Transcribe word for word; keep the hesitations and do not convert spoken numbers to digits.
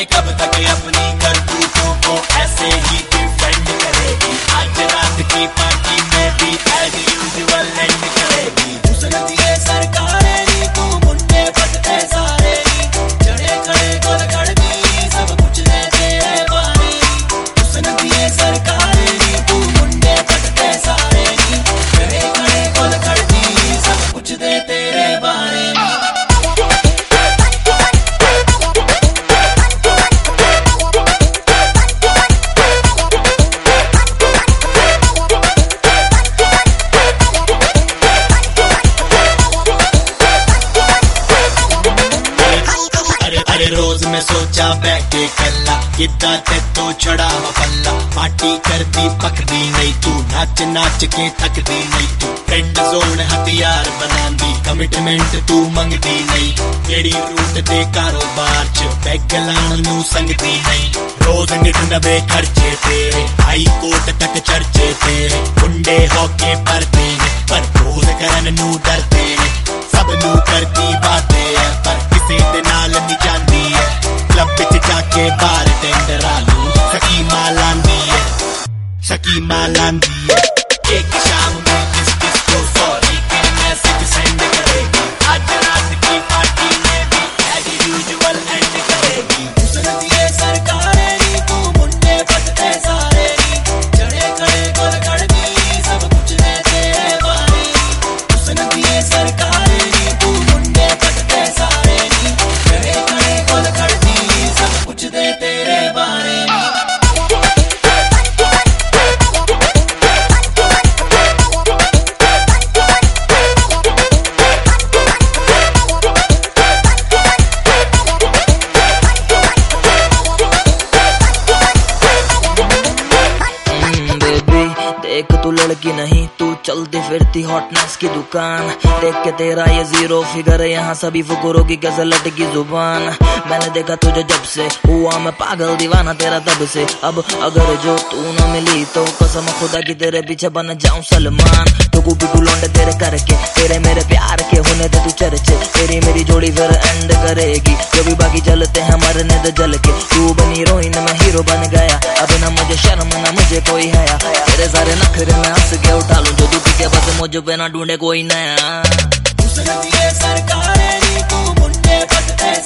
जाने कब तक अपनी करतूतों को ऐसे ही डिफेंड करेगी। आज रात की पार्टी में भी एज यूजुअल एंड करेगी। हुस्न दिए सरकारें नी तू मुंडे पटते सारे नी, जड़े खड़े गोल गड़बी सब कुछ दे तेरे बारे नी। हुस्न दिए सरकारें नी तू मुंडे पटते सारे नी, जड़े खड़े गोल गड़बी सब कुछ दे तेरे बारे नी। रोज मैं सोचा बैठे कल्ला किदा ते तो चढ़ा पल्ला। पार्टी करती पकदी नहीं तू, नाच नाच के थकदी नहीं तू। फ्रेंड जोन हथियार बनांदी, कमिटमेंट तू मंगदी नहीं। केड़ी रूट दे कारोबार च पैग लाण नू संगदी नहीं। रोज नित नवे खर्चे तेरे, हाई कोर्ट तक चर्चे तेरे। मुंडे होके परते ने पर रोज करन नू डरते ने। सब नू करती बातें है पर किसी दे नाल नहीं जांदी है। क्लब विच जाके बार टेंडर आलू सकीमा लांदी है, सकीमा लांदी है। एक शाम में किस किस को सॉरी के मैसेज सेंड करेगी। आज रात की पार्टी में भी एज यूजुअल एंड करेगी। हुस्न दिए सरकारें नी तू मुंडे पटते सारे नी, जड़े खड़े गोल गड़बी सब कुछ दे तेरे बारे नी। हुस्न दिए सरकारें नी तू मुंडे पटते सारे नी, जड़े खड़े गोल गड़बी सब कुछ दे तेरे बारे नी। देख तू लड़की नहीं, तू चलती फिरती हॉटनेस की दुकान। देख के तेरा ये जीरो फिगर, यहाँ सभी फुकरों की कैसे लटकी जुबान। मैंने देखा तुझे जब से, हुआ मैं पागल दीवाना तेरा तब से। अब अगर जो तू न मिली तो कसम खुदा की तेरे पीछे बन जाऊं सलमान। टुकू पिकू लौंडे तेरे करके, तेरे मेरे प्यार के होने दे तू चर्चे। तेरी मेरी जोड़ी फिर एंड करेगी, जो भी बाकी चलते हैं मरने दे जल के। तू बनी हीरोइन में हीरो बन गया, अब ना मुझे शर्म ना मुझे कोई हया। तेरे सारे नखरे में हंस के उठा लूं, जो दुखी के बस मुझ पे ना ढूंढे कोई नया। हुस्न दिए सरकारें नी तू मुंडे पटते